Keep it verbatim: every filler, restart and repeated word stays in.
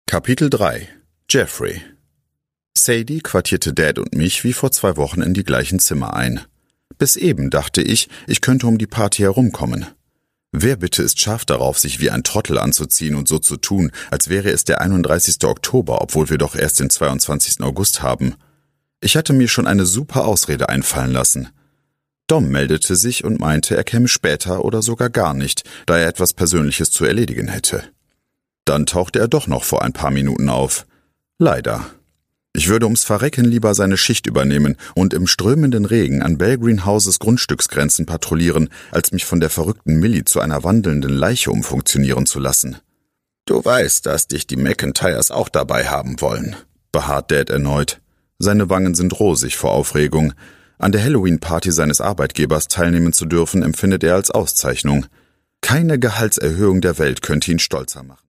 Kapitel drei. Jeffrey. Sadie quartierte Dad und mich wie vor zwei Wochen in die gleichen Zimmer ein. Bis eben dachte ich, ich könnte um die Party herumkommen. Wer bitte ist scharf darauf, sich wie ein Trottel anzuziehen und so zu tun, als wäre es der einunddreißigste Oktober, obwohl wir doch erst den zweiundzwanzigsten August haben? Ich hatte mir schon eine super Ausrede einfallen lassen. Dom meldete sich und meinte, er käme später oder sogar gar nicht, da er etwas Persönliches zu erledigen hätte. Dann tauchte er doch noch vor ein paar Minuten auf. Leider. Ich würde ums Verrecken lieber seine Schicht übernehmen und im strömenden Regen an Belgreen Houses Grundstücksgrenzen patrouillieren, als mich von der verrückten Millie zu einer wandelnden Leiche umfunktionieren zu lassen. »Du weißt, dass dich die McIntyres auch dabei haben wollen«, beharrt Dad erneut. Seine Wangen sind rosig vor Aufregung. An der Halloween-Party seines Arbeitgebers teilnehmen zu dürfen, empfindet er als Auszeichnung. Keine Gehaltserhöhung der Welt könnte ihn stolzer machen.